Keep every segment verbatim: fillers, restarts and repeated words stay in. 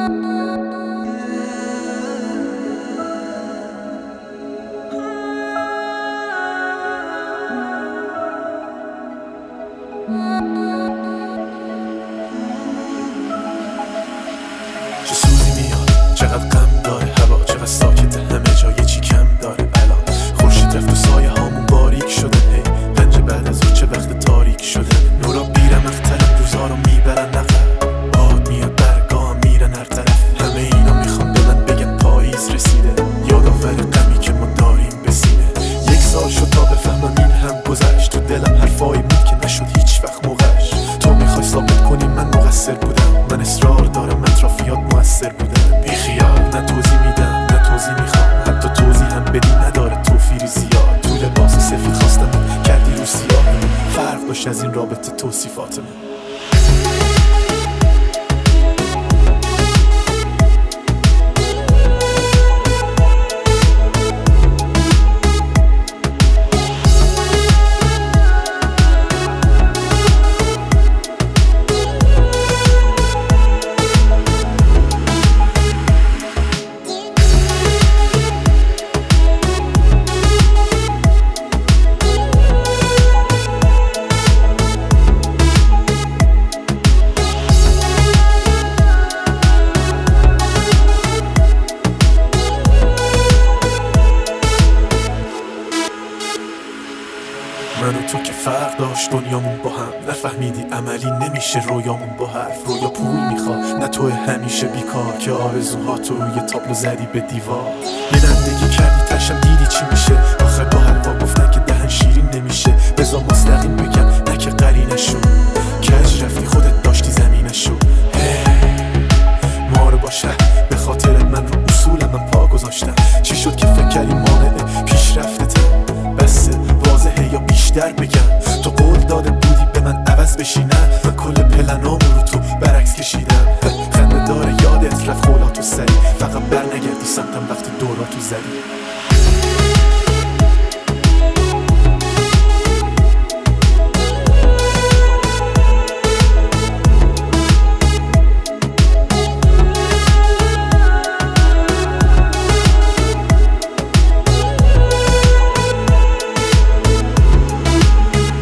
چه سوزی میاد، چقدر غم داره هوا، چقدر ساکته همه جا، یه چی کم داره الان. خورشید رفت و سایه هامون باریک شده، هی رنج بعد از اون چه وقت تاریک شده. نورا بیرمخترن روزا رو میبرن نقب، باد میاد برگاه میرن هر طرف. همه اینا میخوان به من بگن پاییز رسیده، یادآور غمی که ما داریم به سینه. یک سال شد تا بفهمم این هم گذشت، تو دلم حرفایی بود که نشد هیچ وقت موقعش. تو میخوای ثابت کنی من مقصر بودم، من اصرار دارم اطرافیات موثر بودن. بی خیال نه توضیح میدم نه توضیح میخوام، حتی توضیح هم بدی نداره توفیری زیاد. تو لباس سفید خواستم کردی رو سیاه، فرق داشت از این رابطه توصیفاتمون. من و تو که فرق داشت دنیامون با هم، نفهمیدی عملی نمیشه رویامون با حرف. رویا پول میخواد نه تو همیشه بیکار، که آرزوها تو روی تابلو زدی به دیوار. یه دندگی کردی تشم دیدی چی میشه، آخه با حلوا گفتن که دهن شیرین نمیشه. بذار مستقیم بگم نه که قرینشو، کج رفتی خودت داشتی زمینشو. ما رو باشه به خاطر من رو اصولم من پا گذاشتم. چی شد که فکر کردی مانع پیشرفتتم؟ بس واضحه یا بیشتر بگم، تو قول داده بودی به من عوض بشی، نه من کل پلنامو رو تو برعکس کشیدم. خنده داره یادت رفت خولاتو سری، فقط بر نگردی سمتم وقتی دوراتو زدی.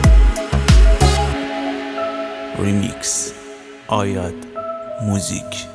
ریمیکس آیاد موزیک.